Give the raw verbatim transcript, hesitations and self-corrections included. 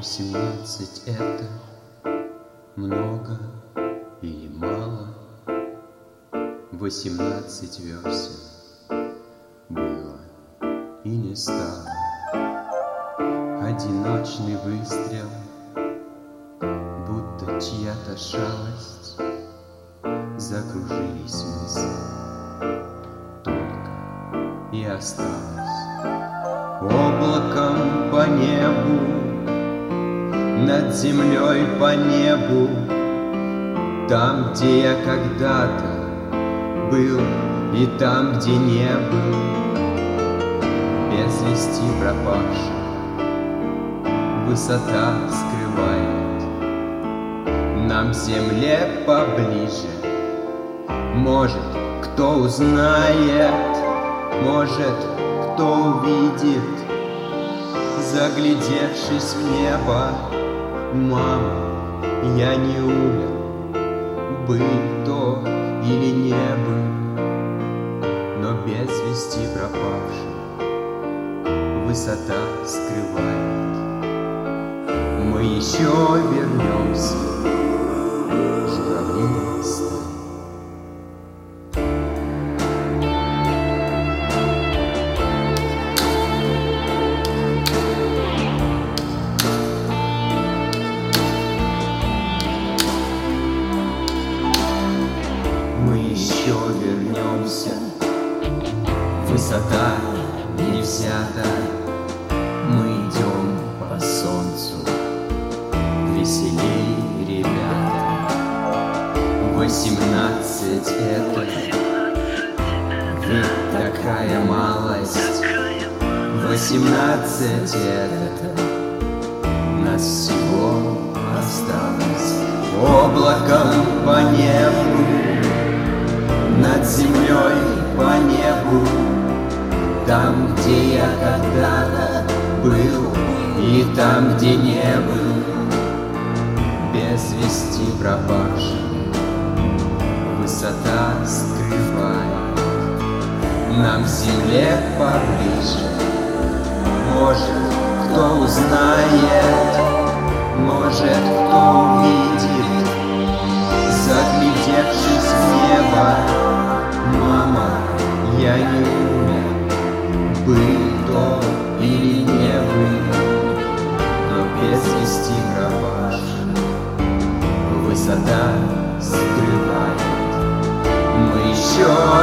Восемнадцать — это много или мало? Восемнадцать весен было и не стало. Одиночный выстрел, будто чья-то шалость. Закружились мысли, только и осталось облаком по небу, над землей по небу, там, где я когда-то был, и там, где не был, без вести пропавший, высота скрывает нам земле поближе. Может, кто узнает, может, кто увидит, заглядевшись в небо. Мама, я не умер, был то или не был, но без вести пропавший, высота скрывает. Мы еще вернемся, журавлиной стаи. Мы еще вернемся, высота не взята. Мы идем по солнцу, веселей, ребята. Восемнадцать — это ведь такая малость. Восемнадцать — это нас всего осталось. Облаком по небу, над землей по небу, там, где я когда-то был, и там, где не был, без вести пропавший, высота скрывает нам в земле поближе. Может, кто узнает, может, кто увидит, заглядевшись в небо. Мама, я не умер, был то или не был, но без вести пропавший, высота скрывает. Мы еще